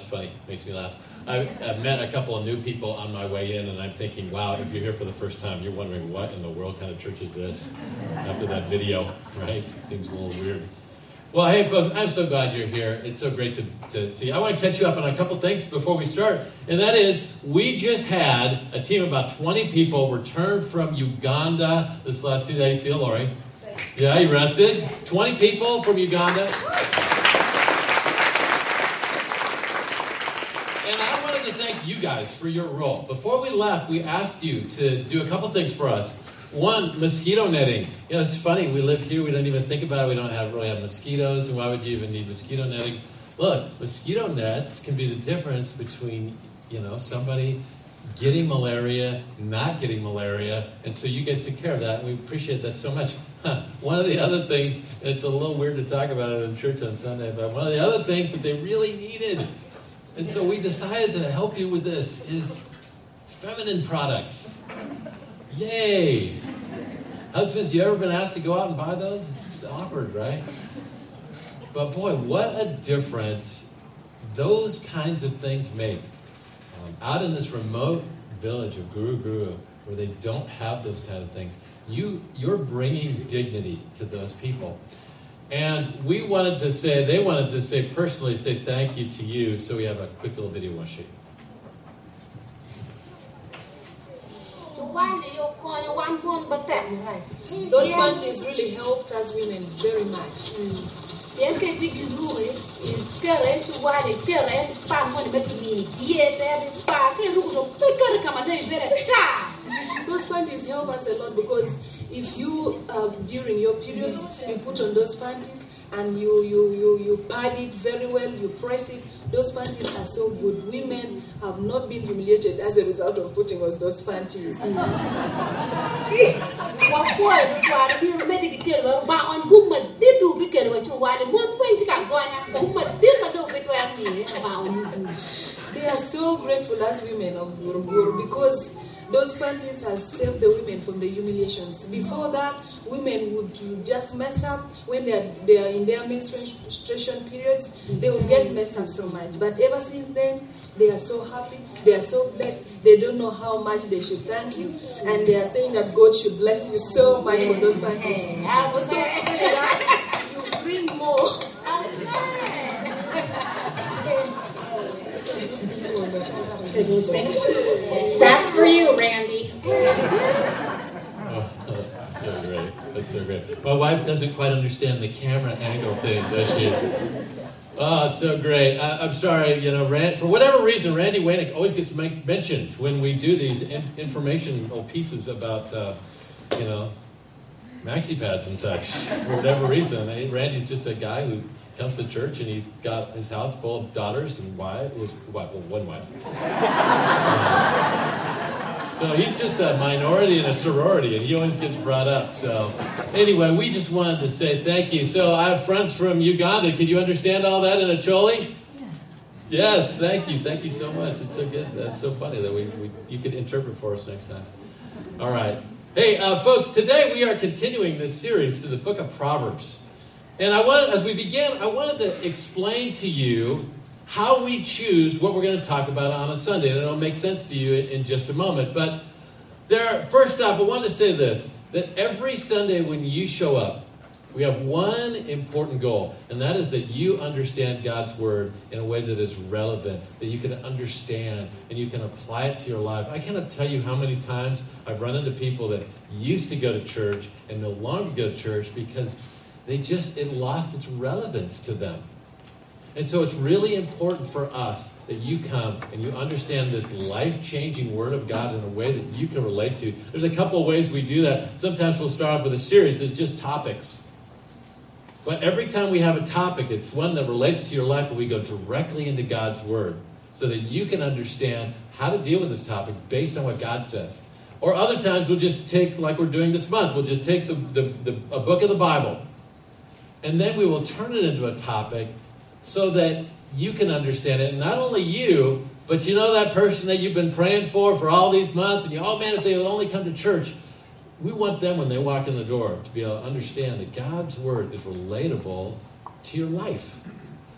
That's funny. Makes me laugh. I've met a couple of new people on my way in, and I'm thinking, wow, if you're here for the first time, you're wondering, what in the world kind of church is this? After that video, right? Seems a little weird. Well, hey, folks, I'm so glad you're here. It's so great to see. I want to catch you up on a couple things before we start, and that is, we just had a team of about 20 people return from Uganda this last Tuesday. How do you feel, Lori? Yeah, you rested? 20 people from Uganda. And I wanted to thank you guys for your role. Before we left, we asked you to do a couple things for us. One, mosquito netting. You know, it's funny, we live here, we don't even think about it, we don't really have mosquitoes, and why would you even need mosquito netting? Look, mosquito nets can be the difference between, somebody getting malaria, not getting malaria, and so you guys take care of that, and we appreciate that so much. One of the other things, it's a little weird to talk about it in church on Sunday, but one of the other things that they really needed, and so we decided to help you with this, is feminine products. Yay! Husbands, you ever been asked to go out and buy those? It's awkward, right? But boy, what a difference those kinds of things make. Out in this remote village of Guru Guru, where they don't have those kind of things, you're bringing dignity to those people. And they wanted to say personally, thank you to you, so we have a quick little video I want to show you. Those panties really helped us women very much. Those panties help us a lot because if you, during your periods, you put on those panties and you pad it very well, you press it, those panties are so good. Women have not been humiliated as a result of putting on those panties. They are so grateful as women of Guru Guru because those panties have saved the women from the humiliations. Before that, women would just mess up when they are in their menstruation periods. They would get messed up so much. But ever since then, they are so happy. They are so blessed. They don't know how much they should thank you. And they are saying that God should bless you so much for those panties. Also, pray that you bring more. That's for you, Randy. That's so great. My wife doesn't quite understand the camera angle thing, does she? Oh, it's so great. I'm sorry, for whatever reason, Randy Waynick always gets mentioned when we do these informational pieces about, maxi pads and such. For whatever reason, Randy's just a guy who comes to church and he's got his house full of daughters and one wife. So he's just a minority in a sorority and he always gets brought up. So anyway, we just wanted to say thank you. So I have friends from Uganda. Can you understand all that in Acholi? Yes, thank you. Thank you so much. It's so good. That's so funny that you could interpret for us next time. All right. Hey, folks, today we are continuing this series to the book of Proverbs. And as we begin, I wanted to explain to you how we choose what we're going to talk about on a Sunday. And it'll make sense to you in just a moment. But first off, I wanted to say this, that every Sunday when you show up, we have one important goal, and that is that you understand God's Word in a way that is relevant, that you can understand and you can apply it to your life. I cannot tell you how many times I've run into people that used to go to church and no longer go to church because it lost its relevance to them. And so it's really important for us that you come and you understand this life-changing Word of God in a way that you can relate to. There's a couple of ways we do that. Sometimes we'll start off with a series that's just topics. But every time we have a topic, it's one that relates to your life, and we go directly into God's Word so that you can understand how to deal with this topic based on what God says. Or other times we'll just take, like we're doing this month, we'll just take a book of the Bible, and then we will turn it into a topic so that you can understand it. And not only you, but that person that you've been praying for all these months, and if they would only come to church. We want them, when they walk in the door, to be able to understand that God's Word is relatable to your life.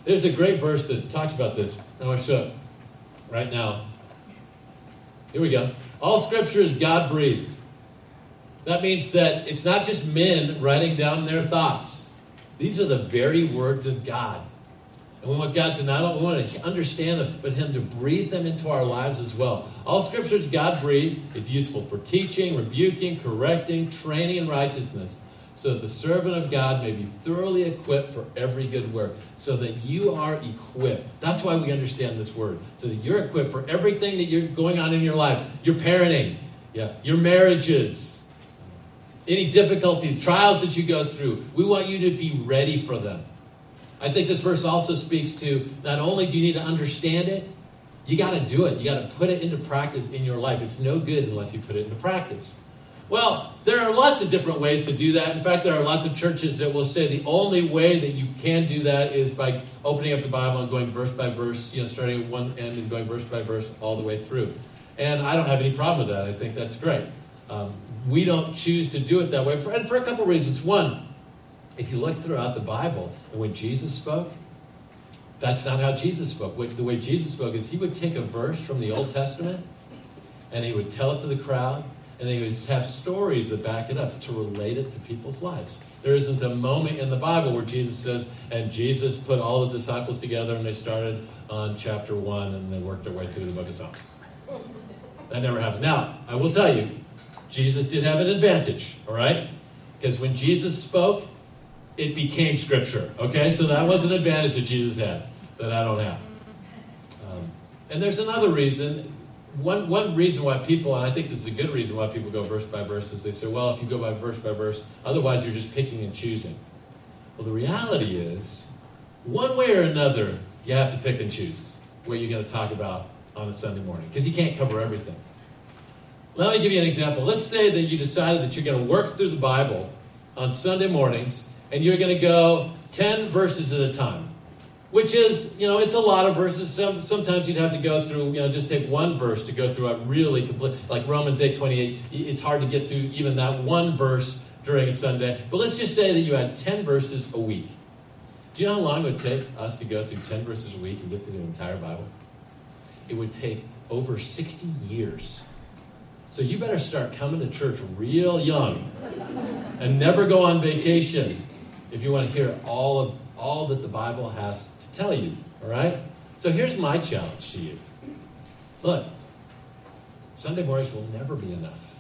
There's a great verse that talks about this. I want to show it right now. Here we go. All Scripture is God-breathed. That means that it's not just men writing down their thoughts. These are the very words of God. And we want God to not only want to understand them, but Him to breathe them into our lives as well. All Scripture is God-breathed. It's useful for teaching, rebuking, correcting, training in righteousness, so that the servant of God may be thoroughly equipped for every good work. So that you are equipped. That's why we understand this word. So that you're equipped for everything that you're going on in your life. Your parenting, your marriages, any difficulties, trials that you go through. We want you to be ready for them. I think this verse also speaks to not only do you need to understand it, you got to do it. You got to put it into practice in your life. It's no good unless you put it into practice. Well, there are lots of different ways to do that. In fact, there are lots of churches that will say the only way that you can do that is by opening up the Bible and going verse by verse, starting at one end and going verse by verse all the way through. And I don't have any problem with that. I think that's great. We don't choose to do it that way for a couple reasons. One, if you look throughout the Bible, and when Jesus spoke, that's not how Jesus spoke. The way Jesus spoke is He would take a verse from the Old Testament, and He would tell it to the crowd, and He would have stories that back it up to relate it to people's lives. There isn't a moment in the Bible where Jesus says, and Jesus put all the disciples together, and they started on chapter 1, and they worked their way through the book of Psalms. That never happened. Now, I will tell you, Jesus did have an advantage, all right? Because when Jesus spoke, it became Scripture, okay? So that was an advantage that Jesus had that I don't have. And there's another reason. One reason why people, and I think this is a good reason why people go verse by verse, is they say, well, if you go by verse, otherwise you're just picking and choosing. Well, the reality is, one way or another, you have to pick and choose what you're going to talk about on a Sunday morning, because you can't cover everything. Let me give you an example. Let's say that you decided that you're going to work through the Bible on Sunday mornings, and you're going to go 10 verses at a time, which is, it's a lot of verses. Sometimes you'd have to go through, just take one verse to go through a really complete, like Romans 8:28. It's hard to get through even that one verse during a Sunday. But let's just say that you had 10 verses a week. Do you know how long it would take us to go through 10 verses a week and get through the entire Bible? It would take over 60 years. So you better start coming to church real young and never go on vacation if you want to hear all that the Bible has to tell you, all right? So here's my challenge to you. Look, Sunday mornings will never be enough.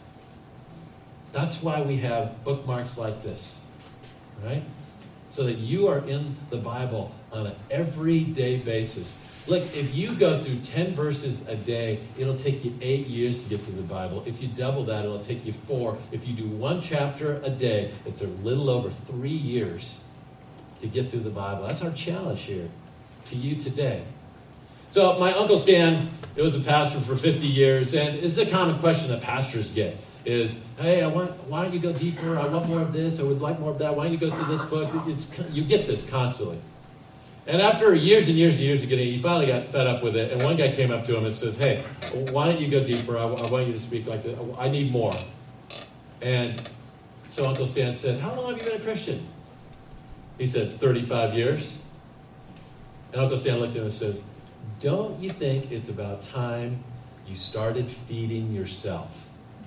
That's why we have bookmarks like this, right? So that you are in the Bible on an everyday basis. Look, if you go through 10 verses a day, it'll take you 8 years to get through the Bible. If you double that, it'll take you 4. If you do one chapter a day, it's a little over 3 years to get through the Bible. That's our challenge here to you today. So my Uncle Stan, he was a pastor for 50 years, and this is a common question that pastors get, is, hey, why don't you go deeper? I want more of this. I would like more of that. Why don't you go through this book? You get this constantly. And after years and years and years of getting it, he finally got fed up with it. And one guy came up to him and says, hey, why don't you go deeper? I want you to speak like this. I need more. And so Uncle Stan said, how long have you been a Christian? He said, 35 years. And Uncle Stan looked at him and says, don't you think it's about time you started feeding yourself?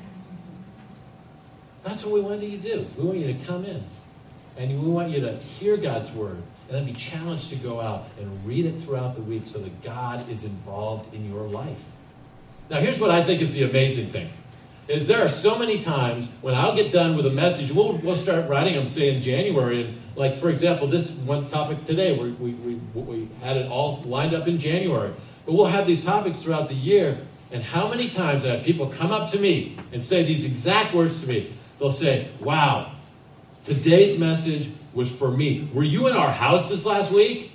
That's what we want you to do. We want you to come in. And we want you to hear God's word. And then be challenged to go out and read it throughout the week so that God is involved in your life. Now, here's what I think is the amazing thing. Is there are so many times when I'll get done with a message, we'll start writing them, say, in January. And like, for example, this one topic today, we had it all lined up in January. But we'll have these topics throughout the year. And how many times I have people come up to me and say these exact words to me. They'll say, wow, today's message was for me. Were you in our house this last week?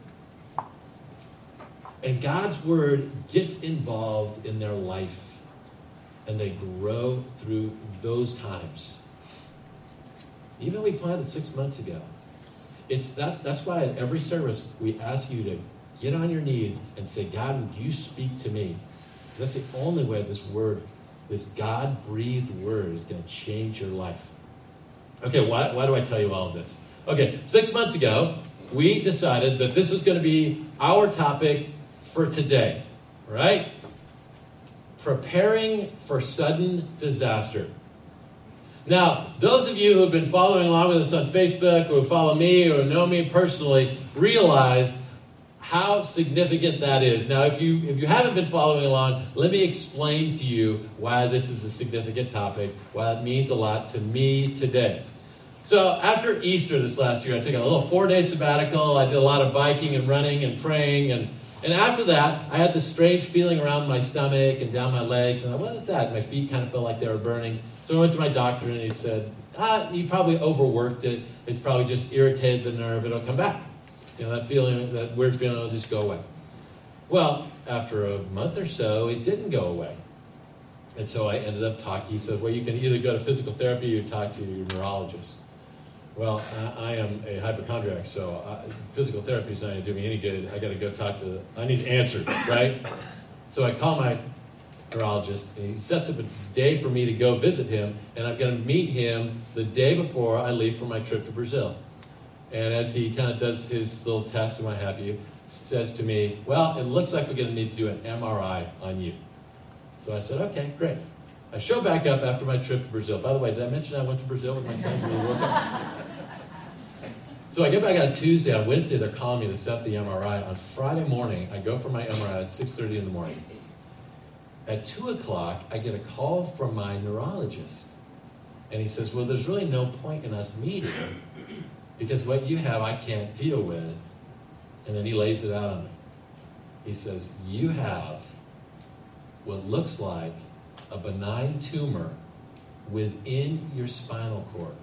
And God's word gets involved in their life, and they grow through those times. Even we planted 6 months ago. That's why at every service we ask you to get on your knees and say, God, would you speak to me? That's the only way this word, this God-breathed word, is going to change your life. Okay, why do I tell you all of this? Okay, 6 months ago, we decided that this was going to be our topic for today, right? Preparing for sudden disaster. Now, those of you who have been following along with us on Facebook or follow me or know me personally realize how significant that is. Now, if you haven't been following along, let me explain to you why this is a significant topic, why it means a lot to me today. So after Easter this last year, I took a little 4-day sabbatical. I did a lot of biking and running and praying. And after that, I had this strange feeling around my stomach and down my legs. And I went, what's that? My feet kind of felt like they were burning. So I went to my doctor and he said, you probably overworked it. It's probably just irritated the nerve. It'll come back. You know, that feeling, that weird feeling will just go away. Well, after a month or so, it didn't go away. And so I ended up talking. He said, well, you can either go to physical therapy or talk to your neurologist. Well, I am a hypochondriac, so physical therapy is not going to do me any good. I got to go talk to, I need answers, right? So I call my neurologist, and he sets up a day for me to go visit him, and I'm going to meet him the day before I leave for my trip to Brazil. And as he kind of does his little test and what have you, says to me, well, it looks like we're going to need to do an MRI on you. So I said, okay, great. I show back up after my trip to Brazil. By the way, did I mention I went to Brazil with my son for the World Cup? So I get back on Tuesday. On Wednesday, they're calling me to set up the MRI. On Friday morning, I go for my MRI at 6:30 in the morning. At 2 o'clock, I get a call from my neurologist. And he says, well, there's really no point in us meeting because what you have I can't deal with. And then he lays it out on me. He says, you have what looks like a benign tumor within your spinal cord.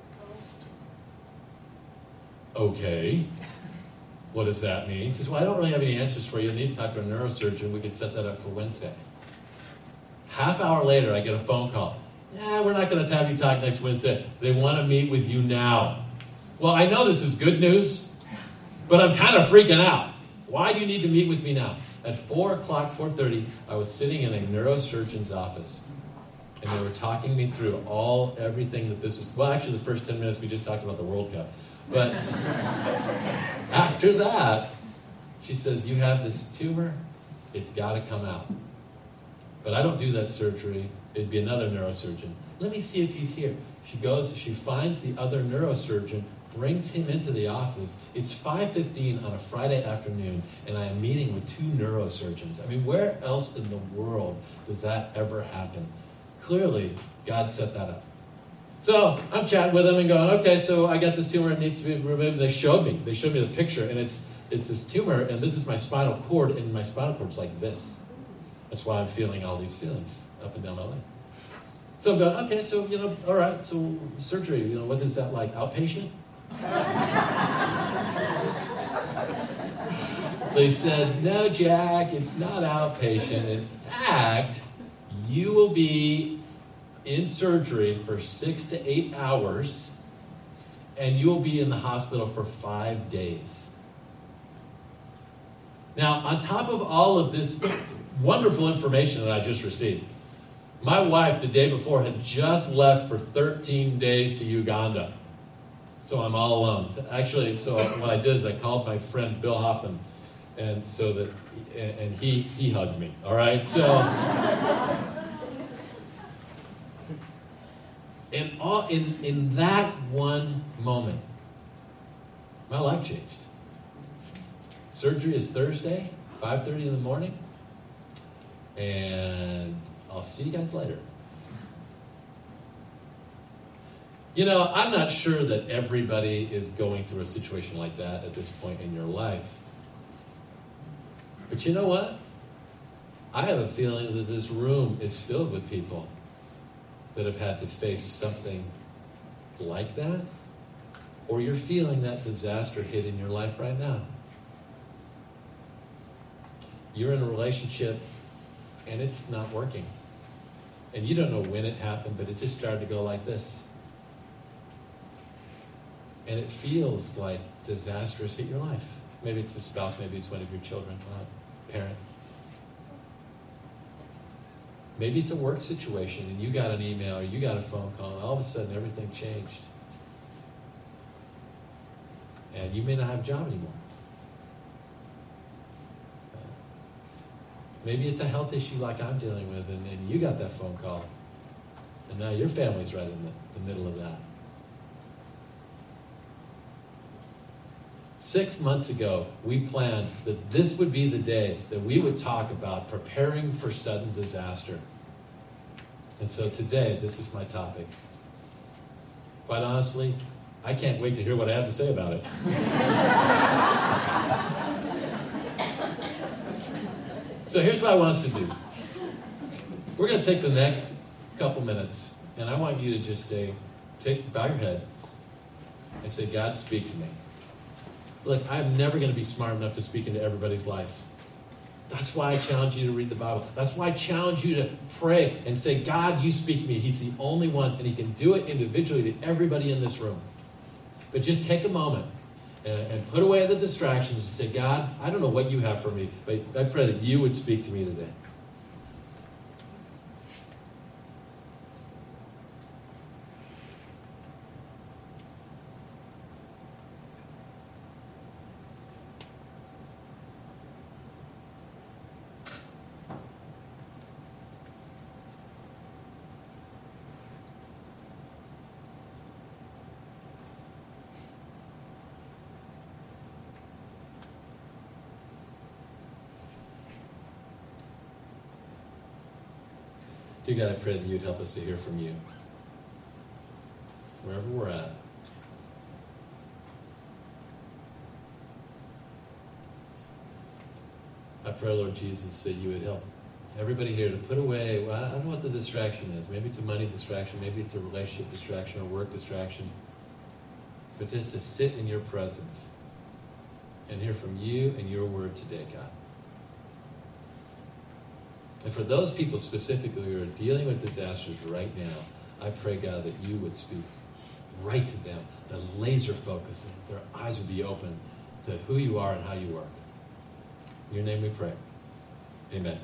Okay. What does that mean? He says, well, I don't really have any answers for you. You need to talk to a neurosurgeon. We could set that up for Wednesday. Half hour later, I get a phone call. Yeah, we're not going to have you talk next Wednesday. They want to meet with you now. Well, I know this is good news, but I'm kind of freaking out. Why do you need to meet with me now? At 4 o'clock, 4:30, I was sitting in a neurosurgeon's office, and they were talking me through everything that this is. Well, actually, the first 10 minutes, we just talked about the World Cup. But after that, she says, you have this tumor, it's got to come out. But I don't do that surgery. It'd be another neurosurgeon. Let me see if he's here. She goes, she finds the other neurosurgeon, brings him into the office. It's 5:15 on a Friday afternoon, and I am meeting with 2 neurosurgeons. I mean, where else in the world does that ever happen? Clearly, God set that up. So I'm chatting with them and going, okay, so I got this tumor, it needs to be removed. They showed me the picture, and it's this tumor, and this is my spinal cord, and my spinal cord's like this. That's why I'm feeling all these feelings up and down my leg. So I'm going, okay, so, all right, so surgery, what is that like? Outpatient? They said, no, Jack, it's not outpatient. In fact, you will be in surgery for 6 to 8 hours, and you'll be in the hospital for 5 days. Now, on top of all of this wonderful information that I just received, my wife, the day before, had just left for 13 days to Uganda. So I'm all alone. So what I did is I called my friend Bill Hoffman, and he hugged me. All right, so. In that one moment, my life changed. Surgery is Thursday, 5:30 in the morning, and I'll see you guys later. I'm not sure that everybody is going through a situation like that at this point in your life. But you know what? I have a feeling that this room is filled with people that have had to face something like that, or you're feeling that disaster hit in your life right now. You're in a relationship and it's not working. And you don't know when it happened, but it just started to go like this. And it feels like disaster has hit your life. Maybe it's a spouse, maybe it's one of your children, parent. Maybe it's a work situation and you got an email or you got a phone call and all of a sudden everything changed. And you may not have a job anymore. Maybe it's a health issue like I'm dealing with, and you got that phone call. And now your family's right in the middle of that. 6 months ago, we planned that this would be the day that we would talk about preparing for sudden disaster. And so today, this is my topic. Quite honestly, I can't wait to hear what I have to say about it. So here's what I want us to do. We're going to take the next couple minutes, and I want you to just say, bow your head, and say, God, speak to me. Look, I'm never going to be smart enough to speak into everybody's life. That's why I challenge you to read the Bible. That's why I challenge you to pray and say, God, you speak to me. He's the only one, and he can do it individually to everybody in this room. But just take a moment and put away the distractions and say, God, I don't know what you have for me, but I pray that you would speak to me today. Dear God, I pray that you'd help us to hear from you. Wherever we're at. I pray, Lord Jesus, that you would help everybody here to put away, well, I don't know what the distraction is. Maybe it's a money distraction. Maybe it's a relationship distraction or work distraction. But just to sit in your presence and hear from you and your word today, God. And for those people specifically who are dealing with disasters right now, I pray, God, that you would speak right to them, the laser focus, and their eyes would be open to who you are and how you work. In your name we pray. Amen.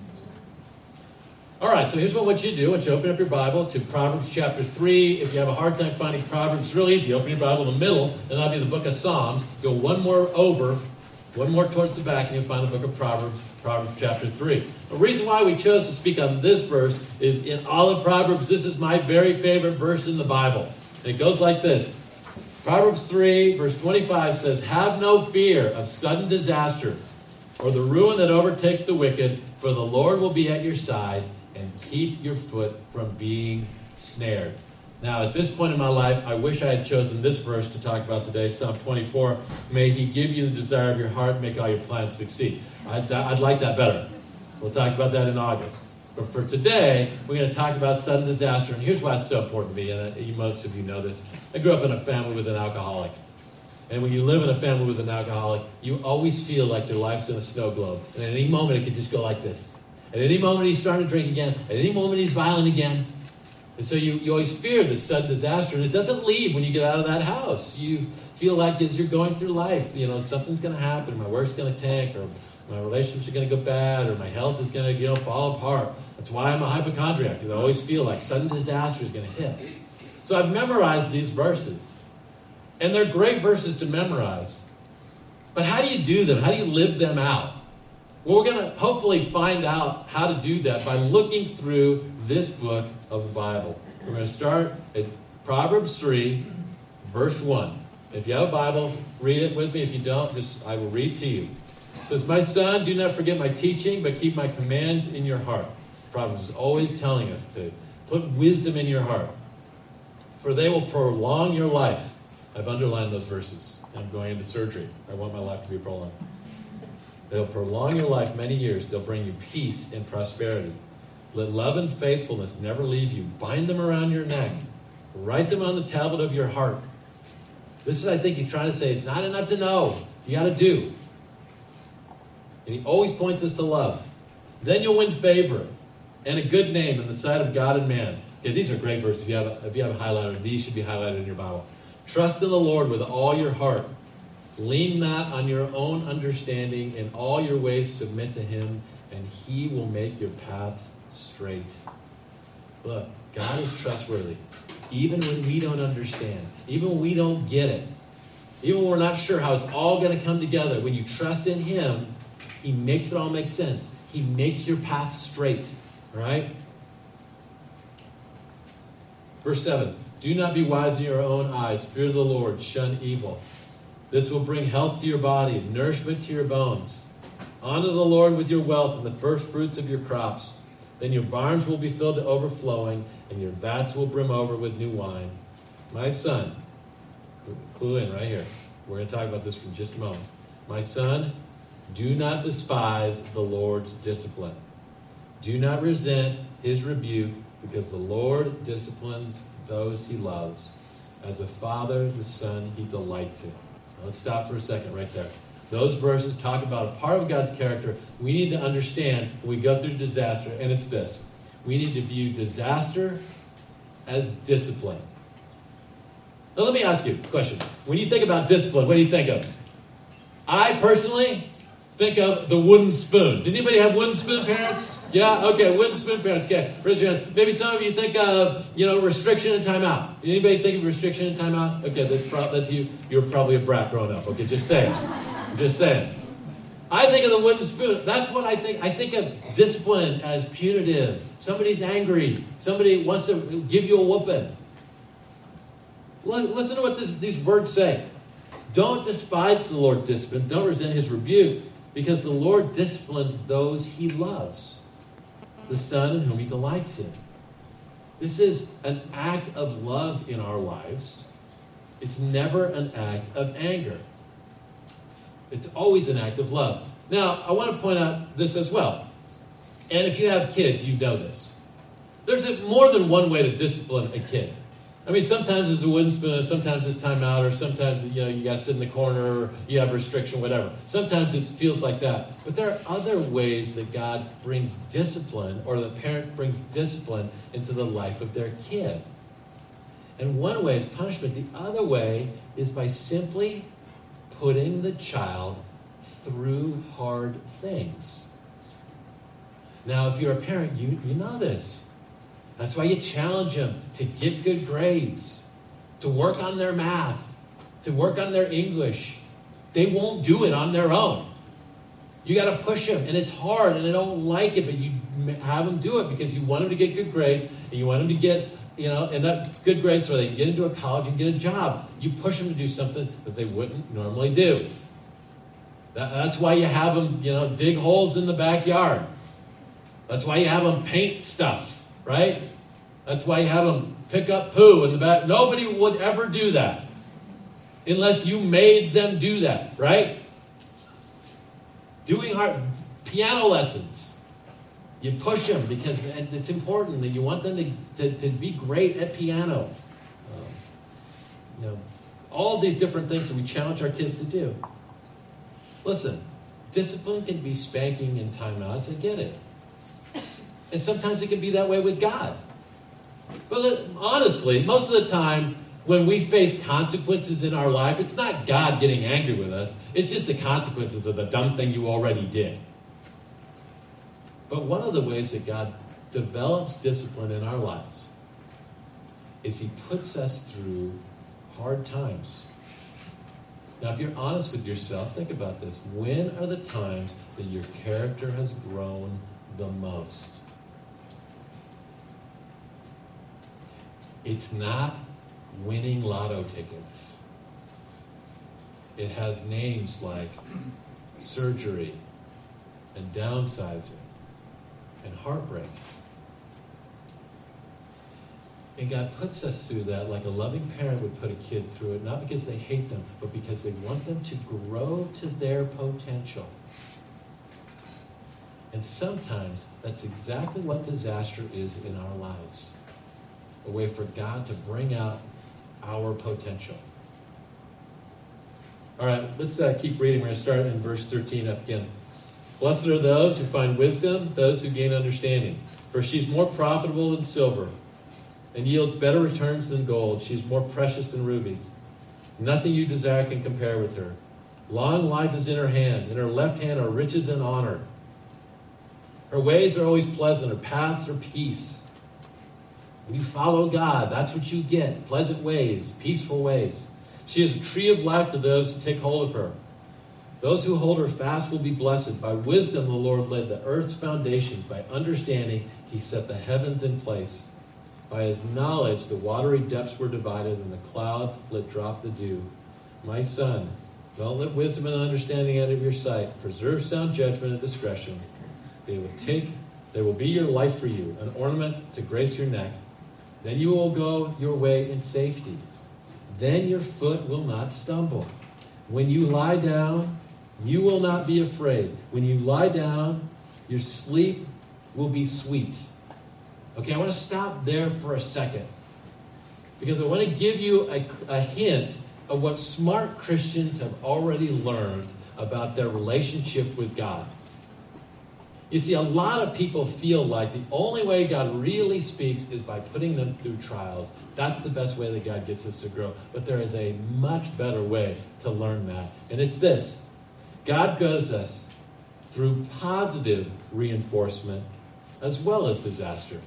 All right, so here's what I want you to do. I want you to open up your Bible to Proverbs chapter 3. If you have a hard time finding Proverbs, it's real easy. Open your Bible in the middle, and that'll be the book of Psalms. Go one more towards the back, and you'll find the book of Proverbs, Proverbs chapter 3. The reason why we chose to speak on this verse is in all of Proverbs, this is my very favorite verse in the Bible. And it goes like this. Proverbs 3, verse 25 says, "Have no fear of sudden disaster or the ruin that overtakes the wicked, for the Lord will be at your side and keep your foot from being snared." Now, at this point in my life, I wish I had chosen this verse to talk about today, Psalm 24. May he give you the desire of your heart, make all your plans succeed. I'd like that better. We'll talk about that in August. But for today, we're going to talk about sudden disaster. And here's why it's so important to me, and most of you know this. I grew up in a family with an alcoholic. And when you live in a family with an alcoholic, you always feel like your life's in a snow globe. And at any moment, it could just go like this. At any moment, he's starting to drink again. At any moment, he's violent again. And so you always fear this sudden disaster, and it doesn't leave when you get out of that house. You feel like as you're going through life, something's going to happen. My work's going to tank, or my relationships are going to go bad, or my health is going to fall apart. That's why I'm a hypochondriac, because I always feel like sudden disaster is going to hit. So I've memorized these verses, and they're great verses to memorize. But how do you do them? How do you live them out? Well, we're going to hopefully find out how to do that by looking through this book of the Bible. We're going to start at Proverbs 3, verse 1. If you have a Bible, read it with me. If you don't, I will read to you. It says, "My son, do not forget my teaching, but keep my commands in your heart." Proverbs is always telling us to put wisdom in your heart, for they will prolong your life. I've underlined those verses. I'm going into surgery. I want my life to be prolonged. They'll prolong your life many years. They'll bring you peace and prosperity. Let love and faithfulness never leave you. Bind them around your neck. Write them on the tablet of your heart. This is, I think, he's trying to say, it's not enough to know. You got to do. And he always points us to love. Then you'll win favor and a good name in the sight of God and man. Okay, these are great verses. If you have a highlighter, these should be highlighted in your Bible. "Trust in the Lord with all your heart. Lean not on your own understanding. In all your ways submit to him, and he will make your paths straight." Look, God is trustworthy. Even when we don't understand, even when we don't get it, Even when we're not sure how it's all going to come together, when you trust in him, he makes it all make sense. He makes your path straight. All right? Verse 7. Do not be wise in your own eyes. Fear the Lord. Shun evil. This will bring health to your body, nourishment to your bones. Honor the Lord with your wealth and the first fruits of your crops. Then your barns will be filled to overflowing, and your vats will brim over with new wine. My son, clue in right here. We're going to talk about this for just a moment. My son, do not despise the Lord's discipline. Do not resent his rebuke, because the Lord disciplines those he loves. As a father, the son he delights in. Now, let's stop for a second right there. Those verses talk about a part of God's character we need to understand when we go through disaster, and it's this. We need to view disaster as discipline. Now, let me ask you a question. When you think about discipline, what do you think of? I personally think of the wooden spoon. Did anybody have wooden spoon parents? Yeah? Okay, wooden spoon parents. Okay, raise your hand. Maybe some of you think of, restriction and timeout. Anybody think of restriction and timeout? Okay, that's you. You're probably a brat growing up. Okay, just saying. Just saying. I think of the wooden spoon. That's what I think. I think of discipline as punitive. Somebody's angry. Somebody wants to give you a whooping. Listen to what these words say. Don't despise the Lord's discipline. Don't resent his rebuke, because the Lord disciplines those he loves, the Son in whom he delights in. This is an act of love in our lives. It's never an act of anger. It's always an act of love. Now, I want to point out this as well. And if you have kids, you know this. There's more than one way to discipline a kid. I mean, sometimes it's a wooden spoon, sometimes it's timeout, or sometimes, you got to sit in the corner, or you have restriction, whatever. Sometimes it feels like that. But there are other ways that God brings discipline, or the parent brings discipline into the life of their kid. And one way is punishment. The other way is by simply putting the child through hard things. Now, if you're a parent, you know this. That's why you challenge them to get good grades, to work on their math, to work on their English. They won't do it on their own. You got to push them, and it's hard, and they don't like it, but you have them do it because you want them to get good grades, and you want them to get, end up good grades so they can get into a college and get a job. You push them to do something that they wouldn't normally do. That's why you have them, dig holes in the backyard. That's why you have them paint stuff. Right? That's why you have them pick up poo in the back. Nobody would ever do that unless you made them do that, right? Doing hard piano lessons. You push them because it's important that you want them to be great at piano. All these different things that we challenge our kids to do. Listen, discipline can be spanking and timeouts. I get it. And sometimes it can be that way with God. But honestly, most of the time when we face consequences in our life, it's not God getting angry with us. It's just the consequences of the dumb thing you already did. But one of the ways that God develops discipline in our lives is he puts us through hard times. Now, if you're honest with yourself, think about this. When are the times that your character has grown the most? It's not winning lotto tickets. It has names like surgery and downsizing and heartbreak. And God puts us through that like a loving parent would put a kid through it, not because they hate them, but because they want them to grow to their potential. And sometimes that's exactly what disaster is in our lives. A way for God to bring out our potential. All right, let's keep reading. We're going to start in verse 13 up again. Blessed are those who find wisdom, those who gain understanding. For she's more profitable than silver and yields better returns than gold. She's more precious than rubies. Nothing you desire can compare with her. Long life is in her hand. In her left hand are riches and honor. Her ways are always pleasant. Her paths are peace. When you follow God, that's what you get. Pleasant ways, peaceful ways. She is a tree of life to those who take hold of her. Those who hold her fast will be blessed. By wisdom the Lord laid the earth's foundations. By understanding he set the heavens in place. By his knowledge the watery depths were divided, and the clouds let drop the dew. My son, don't let wisdom and understanding out of your sight. Preserve sound judgment and discretion. They will be your life for you, an ornament to grace your neck. Then you will go your way in safety. Then your foot will not stumble. When you lie down, you will not be afraid. When you lie down, your sleep will be sweet. Okay, I want to stop there for a second, because I want to give you a hint of what smart Christians have already learned about their relationship with God. You see, a lot of people feel like the only way God really speaks is by putting them through trials. That's the best way that God gets us to grow. But there is a much better way to learn that. And it's this. God grows us through positive reinforcement as well as disaster.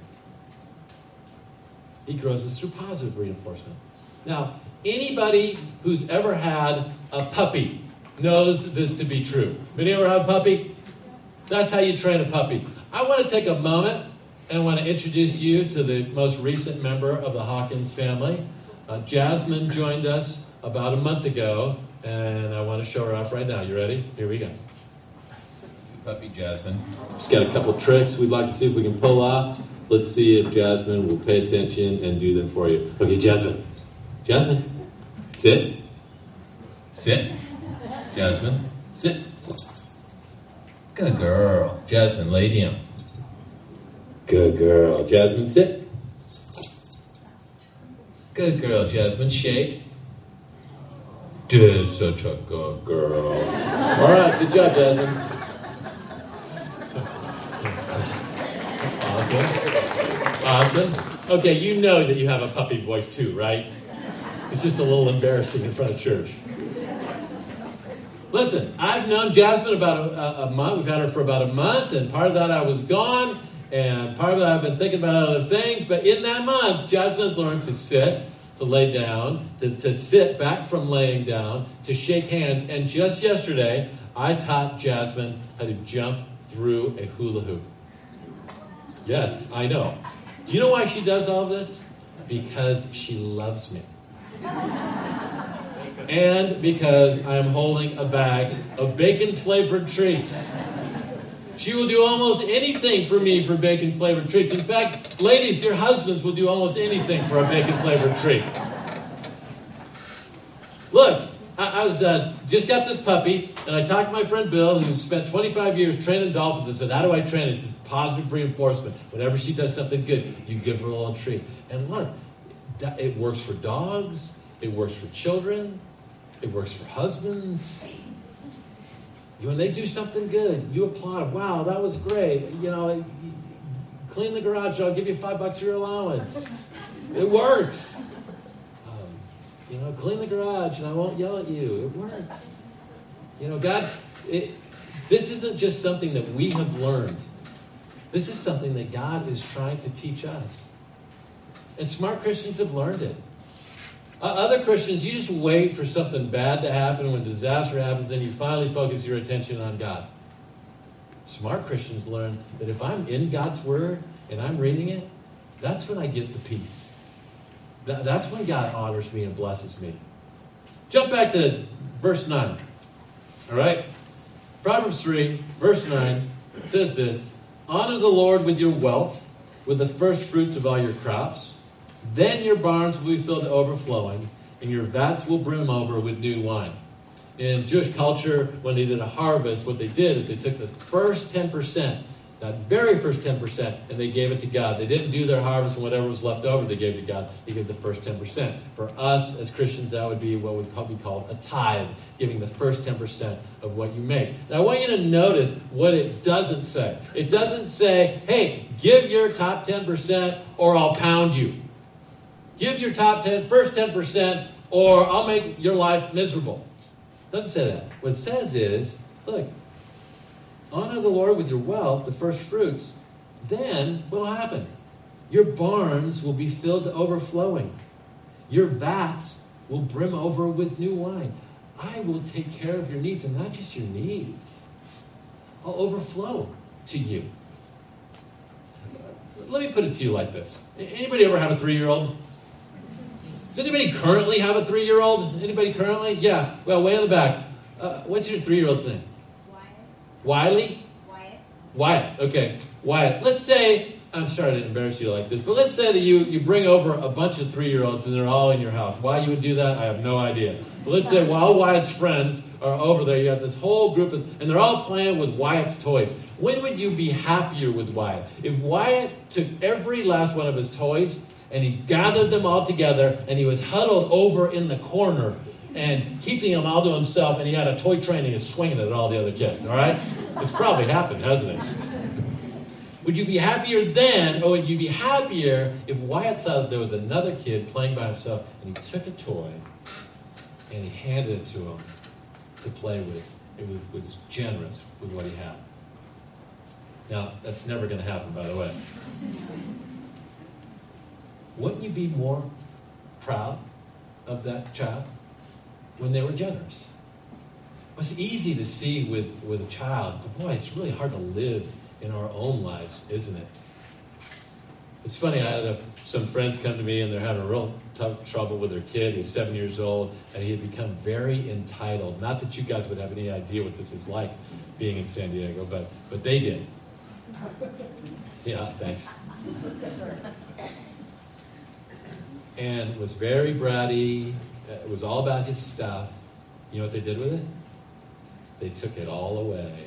He grows us through positive reinforcement. Now, anybody who's ever had a puppy knows this to be true. Anybody ever have a puppy? That's how you train a puppy. I want to take a moment and I want to introduce you to the most recent member of the Hawkins family. Jasmine joined us about a month ago, and I want to show her off right now. You ready? Here we go. Puppy Jasmine. Just got a couple tricks we'd like to see if we can pull off. Let's see if Jasmine will pay attention and do them for you. Okay, Jasmine. Jasmine. Sit. Sit. Jasmine. Sit. Good girl. Jasmine, lay down. Good girl. Jasmine, sit. Good girl, Jasmine, shake. Did such a good girl. All right, good job, Jasmine. Awesome. Okay, you know that you have a puppy voice too, right? It's just a little embarrassing in front of church. Listen, I've known Jasmine about a month. We've had her for about a month, and part of that I was gone, and part of it I've been thinking about other things. But in that month, Jasmine has learned to sit, to lay down, to sit back from laying down, to shake hands. And just yesterday, I taught Jasmine how to jump through a hula hoop. Yes, I know. Do you know why she does all this? Because she loves me. And because I'm holding a bag of bacon-flavored treats. She will do almost anything for me for bacon-flavored treats. In fact, ladies, your husbands will do almost anything for a bacon-flavored treat. Look, I was just got this puppy, and I talked to my friend Bill, who spent 25 years training dolphins. I said, how do I train it? He says, positive reinforcement. Whenever she does something good, you give her a little treat. And look, it works for dogs. It works for children. It works for husbands. When they do something good, you applaud. Wow, that was great. You know, clean the garage. I'll give you $5 for your allowance. It works. Clean the garage and I won't yell at you. It works. God, this isn't just something that we have learned. This is something that God is trying to teach us. And smart Christians have learned it. Other Christians, you just wait for something bad to happen. When disaster happens, then you finally focus your attention on God. Smart Christians learn that if I'm in God's Word and I'm reading it, that's when I get the peace. That's when God honors me and blesses me. Jump back to verse 9. All right? Proverbs 3, verse 9 says this: honor the Lord with your wealth, with the first fruits of all your crops. Then your barns will be filled to overflowing, and your vats will brim over with new wine. In Jewish culture, when they did a harvest, what they did is they took the first 10%, that very first 10%, and they gave it to God. They didn't do their harvest, and whatever was left over, they gave to God. They gave the first 10%. For us, as Christians, that would be what would be called a tithe, giving the first 10% of what you make. Now, I want you to notice what it doesn't say. It doesn't say, hey, give your top 10% or I'll pound you. Give your first 10%, or I'll make your life miserable. It doesn't say that. What it says is, look, honor the Lord with your wealth, the first fruits. Then what will happen? Your barns will be filled to overflowing. Your vats will brim over with new wine. I will take care of your needs, and not just your needs. I'll overflow to you. Let me put it to you like this. Anybody ever have a 3-year-old? Does anybody currently have a 3-year-old? Anybody currently? Yeah. Well, way in the back. What's your 3-year-old's name? Wyatt. Wiley? Wyatt. Wyatt. Okay. Wyatt. Let's say, I'm sorry to embarrass you like this, but let's say that you bring over a bunch of 3-year-olds and they're all in your house. Why you would do that, I have no idea. But let's say while Wyatt's friends are over there, you got this whole group and they're all playing with Wyatt's toys. When would you be happier with Wyatt? If Wyatt took every last one of his toys and he gathered them all together and he was huddled over in the corner and keeping them all to himself, and he had a toy train and he was swinging it at all the other kids, all right? It's probably happened, hasn't it? Would you be happier then, or would you be happier if Wyatt saw that there was another kid playing by himself and he took a toy and he handed it to him to play with? It was generous with what he had. Now, that's never going to happen, by the way. Wouldn't you be more proud of that child when they were generous? Well, it's easy to see with a child, but boy, it's really hard to live in our own lives, isn't it? It's funny, I had some friends come to me and they're having a real tough trouble with their kid. He's 7 years old and he had become very entitled. Not that you guys would have any idea what this is like being in San Diego, but they did. Yeah, thanks. And was very bratty. It was all about his stuff. You know what they did with it? They took it all away.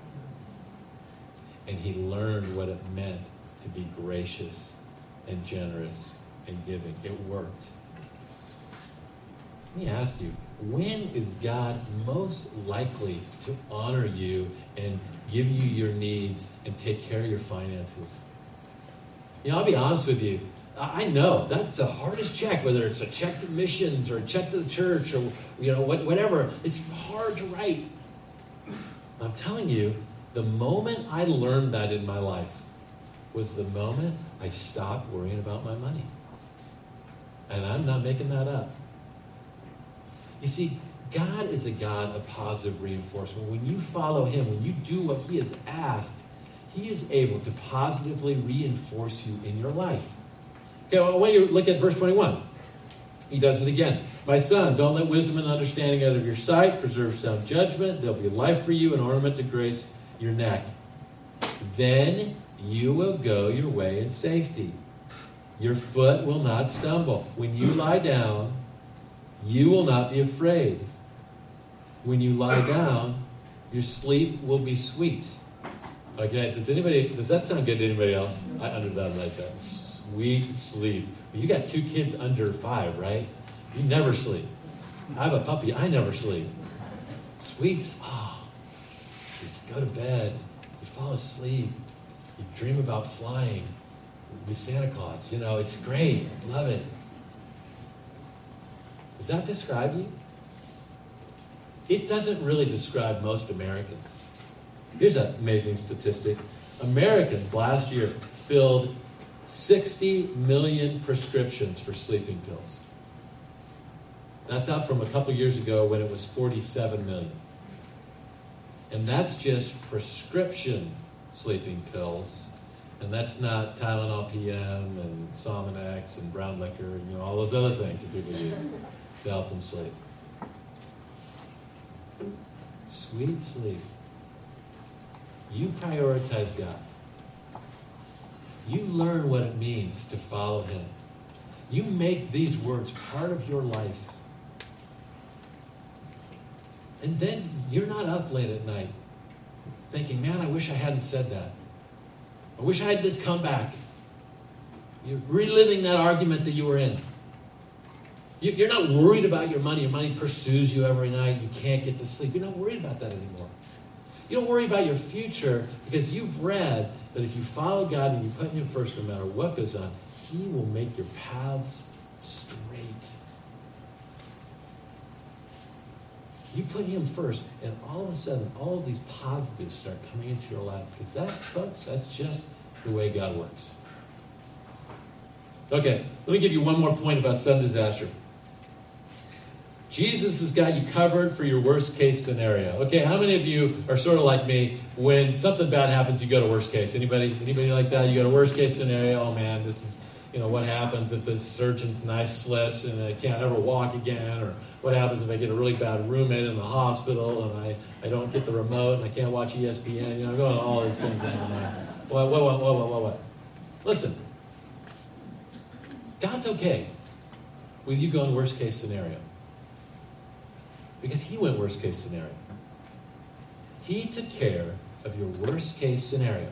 And he learned what it meant to be gracious and generous and giving. It worked. Let me ask you, when is God most likely to honor you and give you your needs and take care of your finances? You know, I'll be honest with you. I know that's the hardest check, whether it's a check to missions or a check to the church or, whatever. It's hard to write. I'm telling you, the moment I learned that in my life was the moment I stopped worrying about my money. And I'm not making that up. You see, God is a God of positive reinforcement. When you follow him, when you do what he has asked, he is able to positively reinforce you in your life. Okay, well, I want you to look at verse 21. He does it again. My son, don't let wisdom and understanding out of your sight. Preserve sound judgment. There'll be life for you, an ornament to grace your neck. Then you will go your way in safety. Your foot will not stumble. When you lie down, you will not be afraid. When you lie down, your sleep will be sweet. Okay, does that sound good to anybody else? I understand like that. Sweet sleep. You got 2 kids under 5, right? You never sleep. I have a puppy. I never sleep. Sweets. Just go to bed. You fall asleep. You dream about flying with Santa Claus. It's great. Love it. Does that describe you? It doesn't really describe most Americans. Here's an amazing statistic. Americans last year filled 60 million prescriptions for sleeping pills. That's up from a couple years ago when it was 47 million. And that's just prescription sleeping pills. And that's not Tylenol PM and Somanex and brown liquor and all those other things that people use to help them sleep. Sweet sleep. You prioritize God. You learn what it means to follow him. You make these words part of your life. And then you're not up late at night thinking, man, I wish I hadn't said that. I wish I had this comeback. You're reliving that argument that you were in. You're not worried about your money. Your money pursues you every night. You can't get to sleep. You're not worried about that anymore. You don't worry about your future because you've read that if you follow God and you put him first no matter what goes on, he will make your paths straight. You put him first, and all of a sudden, all of these positives start coming into your life. Because that, folks, that's just the way God works. Okay, let me give you one more point about sudden disaster. Jesus has got you covered for your worst case scenario. Okay, how many of you are sort of like me? When something bad happens, you go to worst case. Anybody like that? You go to worst case scenario. Oh man, this is, what happens if the surgeon's knife slips and I can't ever walk again? Or what happens if I get a really bad roommate in the hospital and I don't get the remote and I can't watch ESPN? I'm going all these things in my mind. What? Listen, God's okay with you going worst case scenario. Because he went worst case scenario. He took care of your worst case scenario.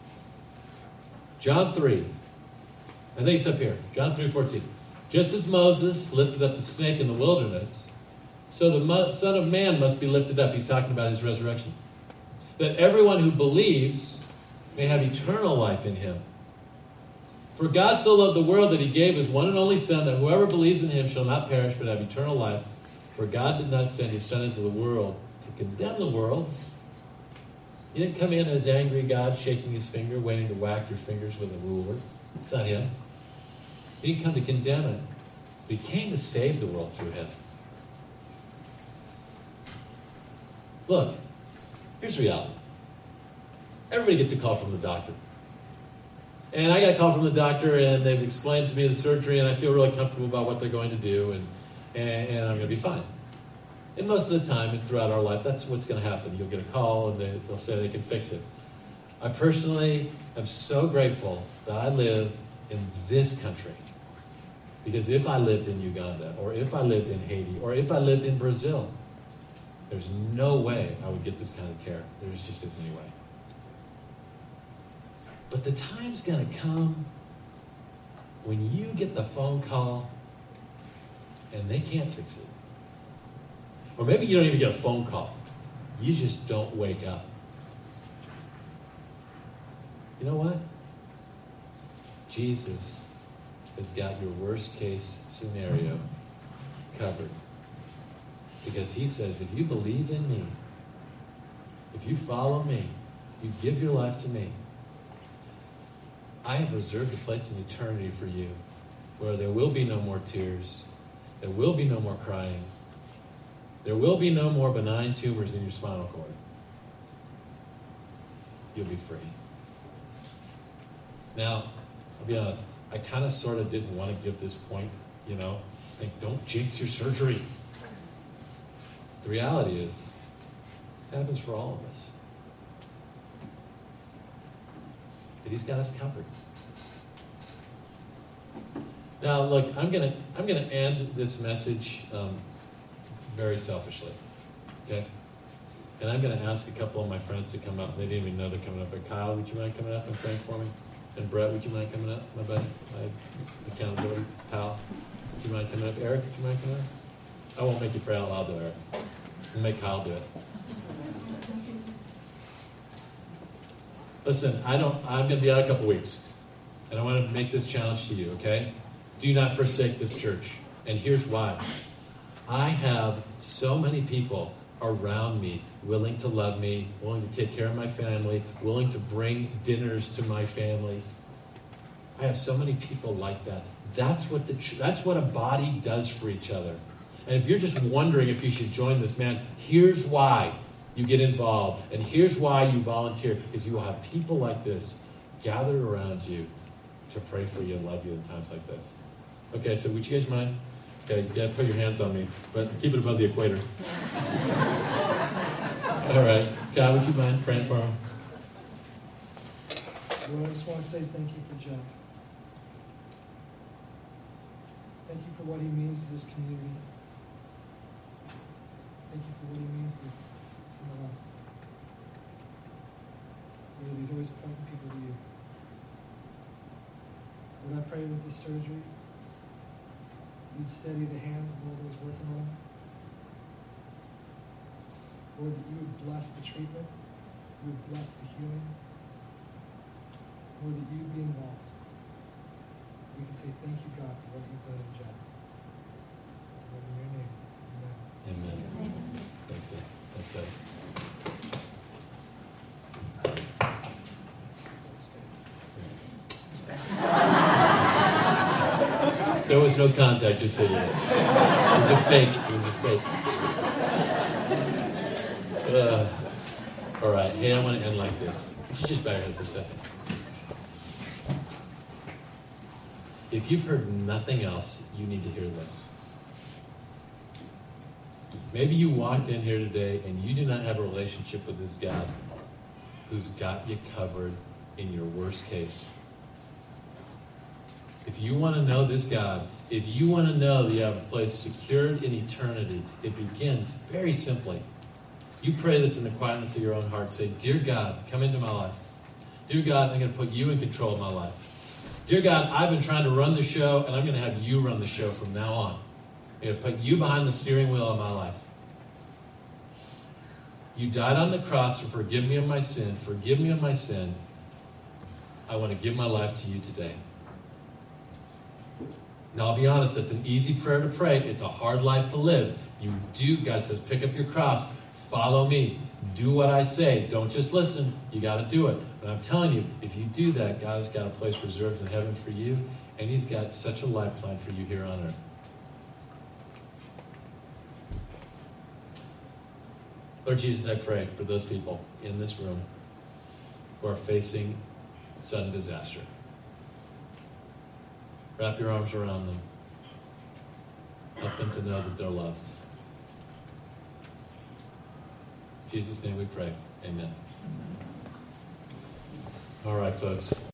John 3. I think it's up here. John 3:14. Just as Moses lifted up the snake in the wilderness, so the Son of Man must be lifted up. He's talking about his resurrection. That everyone who believes may have eternal life in him. For God so loved the world that he gave his one and only Son, that whoever believes in him shall not perish but have eternal life. For God did not send his Son into the world to condemn the world. He didn't come in as angry God shaking his finger, waiting to whack your fingers with a ruler. It's not him. He didn't come to condemn it. But he came to save the world through him. Look, here's reality. Everybody gets a call from the doctor. And I got a call from the doctor, and they've explained to me the surgery, and I feel really comfortable about what they're going to do, and I'm going to be fine. And most of the time, and throughout our life, that's what's going to happen. You'll get a call, and they'll say they can fix it. I personally am so grateful that I live in this country. Because if I lived in Uganda, or if I lived in Haiti, or if I lived in Brazil, there's no way I would get this kind of care. There just isn't any way. But the time's going to come when you get the phone call and they can't fix it. Or maybe you don't even get a phone call. You just don't wake up. You know what? Jesus has got your worst case scenario covered. Because he says, if you believe in me, if you follow me, you give your life to me, I have reserved a place in eternity for you where there will be no more tears, there will be no more crying, there will be no more benign tumors in your spinal cord. You'll be free. Now, I'll be honest, I kind of sort of didn't want to give this point, think don't jinx your surgery. The reality is, it happens for all of us. But he's got us covered. Now, look, I'm gonna end this message very selfishly, okay? And I'm gonna ask a couple of my friends to come up. They didn't even know they're coming up. But Kyle, would you mind coming up and praying for me? And Brett, would you mind coming up, my buddy, my accountability pal? Would you mind coming up? Eric, would you mind coming up? I won't make you pray out loud, though, Eric. We'll make Kyle do it. Listen, I'm going to be out a couple weeks, and I want to make this challenge to you, okay? Do not forsake this church, and here's why. I have so many people around me willing to love me, willing to take care of my family, willing to bring dinners to my family. I have so many people like that. That's what a body does for each other. And if you're just wondering if you should join this, man, here's why you get involved. And here's why you volunteer, is you will have people like this gathered around you to pray for you and love you in times like this. Okay, so would you guys mind? Okay, you gotta put your hands on me, but keep it above the equator. All right. God, would you mind praying for him? Lord, I just want to say thank you for Jeff. Thank you for what he means to this community. Thank you for what he means to some of us. Lord, he's always pointing people to you. Lord, I pray with this surgery, you'd steady the hands of all those working on him. Lord, that you would bless the treatment, you would bless the healing. Lord, that you would be involved. We can say thank you, God, for what you've done in Jeff. Lord, in your name, amen. Amen. Thanks, God. Thanks, God. There was no contact, just so you know. It was a fake. faith. All right. Hey, I want to end like this. Would you just bow your head for a second? If you've heard nothing else, you need to hear this. Maybe you walked in here today and you do not have a relationship with this God who's got you covered in your worst case. If you want to know this God, if you want to know that you have a place secured in eternity, it begins very simply. You pray this in the quietness of your own heart. Say, Dear God, come into my life. Dear God, I'm going to put you in control of my life. Dear God, I've been trying to run the show, and I'm going to have you run the show from now on. I'm going to put you behind the steering wheel of my life. You died on the cross to forgive me of my sin. Forgive me of my sin. I want to give my life to you today. Now, I'll be honest, that's an easy prayer to pray. It's a hard life to live. God says, pick up your cross. Follow me. Do what I say. Don't just listen. You got to do it. But I'm telling you, if you do that, God has got a place reserved in heaven for you, and he's got such a lifeline for you here on earth. Lord Jesus, I pray for those people in this room who are facing sudden disaster. Wrap your arms around them. Help them to know that they're loved. In Jesus' name we pray. Amen. All right, folks.